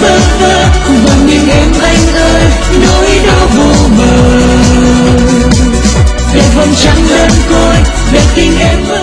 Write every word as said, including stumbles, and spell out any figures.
bơ vơ và miền em anh ơi nỗi đau vô bờ. Để vầng trăng đơn côi, để tình em ơi.